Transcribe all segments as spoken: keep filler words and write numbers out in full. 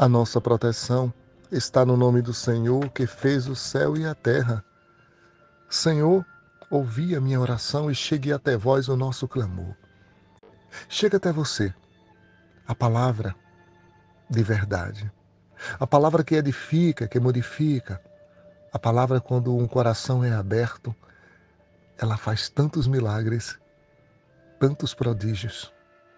A nossa proteção está no nome do Senhor, que fez o céu e a terra. Senhor, ouvi a minha oração e chegue até vós o nosso clamor. Chega até você a palavra de verdade, a palavra que edifica, que modifica, a palavra quando um coração é aberto, ela faz tantos milagres, tantos prodígios,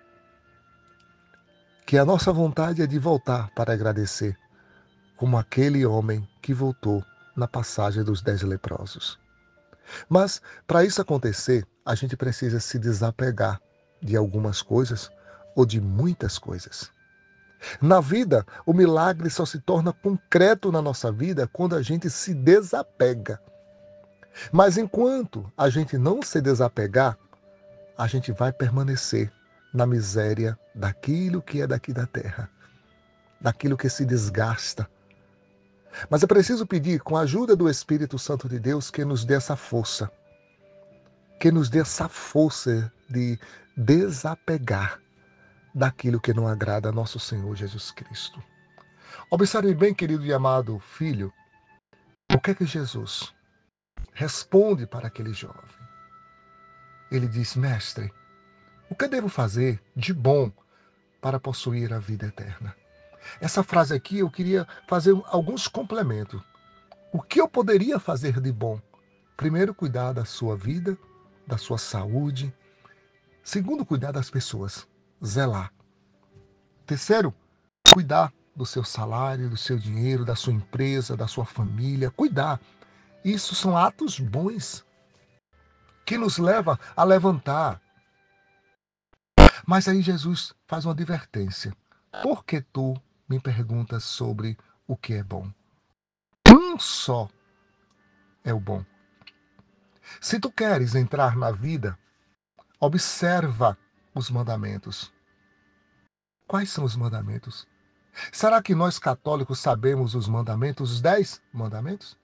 que a nossa vontade é de voltar para agradecer, como aquele homem que voltou na passagem dos dez leprosos. Mas, para isso acontecer, a gente precisa se desapegar de algumas coisas ou de muitas coisas. Na vida, o milagre só se torna concreto na nossa vida quando a gente se desapega. Mas enquanto a gente não se desapegar, a gente vai permanecer na miséria daquilo que é daqui da terra, daquilo que se desgasta. Mas é preciso pedir, com a ajuda do Espírito Santo de Deus, que nos dê essa força, que nos dê essa força de desapegar daquilo que não agrada a nosso Senhor Jesus Cristo. Observe bem, querido e amado filho, o que é que Jesus responde para aquele jovem. Ele diz: mestre, o que devo fazer de bom para possuir a vida eterna? Essa frase aqui eu queria fazer alguns complementos. O que eu poderia fazer de bom? Primeiro, cuidar da sua vida, da sua saúde. Segundo, cuidar das pessoas, zelar. Terceiro, cuidar do seu salário, do seu dinheiro, da sua empresa, da sua família. Cuidar. Isso são atos bons que nos levam a levantar. Mas aí Jesus faz uma advertência. Por que tu me perguntas sobre o que é bom? Um só é o bom. Se tu queres entrar na vida, observa os mandamentos. Quais são os mandamentos? Será que nós católicos sabemos os mandamentos, os dez mandamentos?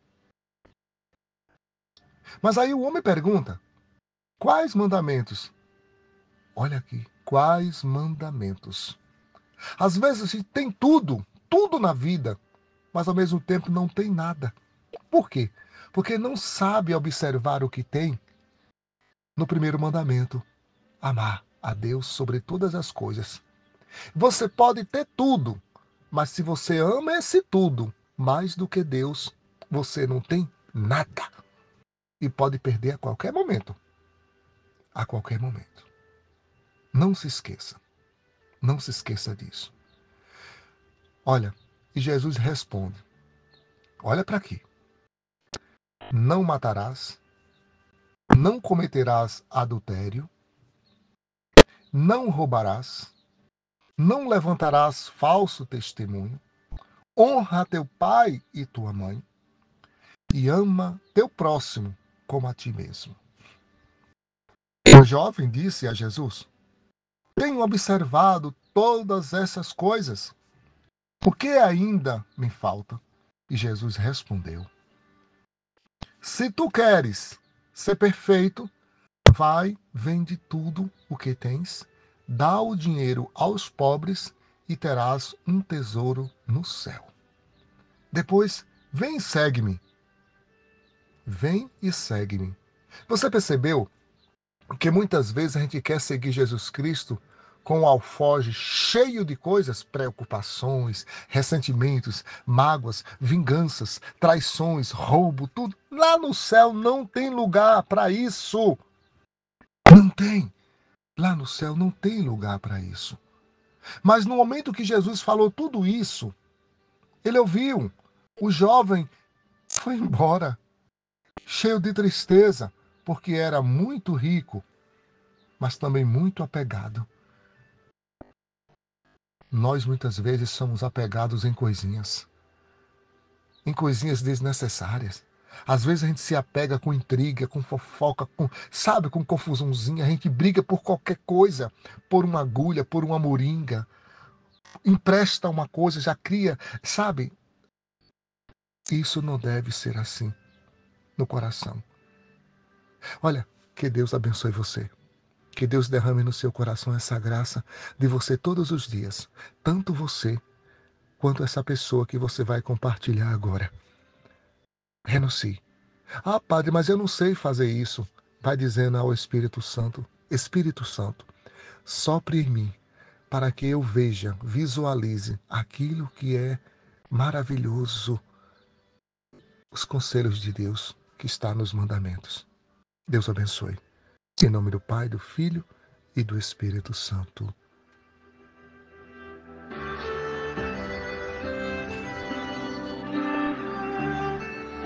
Mas aí o homem pergunta, quais mandamentos? Olha aqui, quais mandamentos? Às vezes a gente tem tudo, tudo na vida, mas ao mesmo tempo não tem nada. Por quê? Porque não sabe observar o que tem no primeiro mandamento, amar a Deus sobre todas as coisas. Você pode ter tudo, mas se você ama esse tudo mais do que Deus, você não tem nada. E pode perder a qualquer momento. A qualquer momento. Não se esqueça. Não se esqueça disso. Olha, e Jesus responde. Olha para aqui. Não matarás. Não cometerás adultério. Não roubarás. Não levantarás falso testemunho. Honra teu pai e tua mãe. E ama teu próximo como a ti mesmo. O jovem disse a Jesus: tenho observado todas essas coisas. O que ainda me falta? E Jesus respondeu: se tu queres ser perfeito, vai, vende tudo o que tens, dá o dinheiro aos pobres e terás um tesouro no céu. Depois, vem e segue-me. Vem e segue-me. Você percebeu que muitas vezes a gente quer seguir Jesus Cristo com o alforje cheio de coisas, preocupações, ressentimentos, mágoas, vinganças, traições, roubo, tudo. Lá no céu não tem lugar para isso. Não tem. Lá no céu não tem lugar para isso. Mas no momento que Jesus falou tudo isso, ele ouviu. O jovem foi embora, cheio de tristeza, porque era muito rico, mas também muito apegado. Nós muitas vezes somos apegados em coisinhas, em coisinhas desnecessárias. Às vezes a gente se apega com intriga, com fofoca, com, sabe, com confusãozinha. A gente briga por qualquer coisa, por uma agulha, por uma moringa. Empresta uma coisa, já cria, sabe? Isso não deve ser assim no coração. Olha, que Deus abençoe você. Que Deus derrame no seu coração essa graça de você todos os dias. Tanto você quanto essa pessoa que você vai compartilhar agora. Renuncie. Ah, padre, mas eu não sei fazer isso. Vai dizendo ao Espírito Santo: Espírito Santo, sopre em mim, para que eu veja, visualize aquilo que é maravilhoso, os conselhos de Deus que está nos mandamentos. Deus abençoe. Em nome do Pai, do Filho e do Espírito Santo.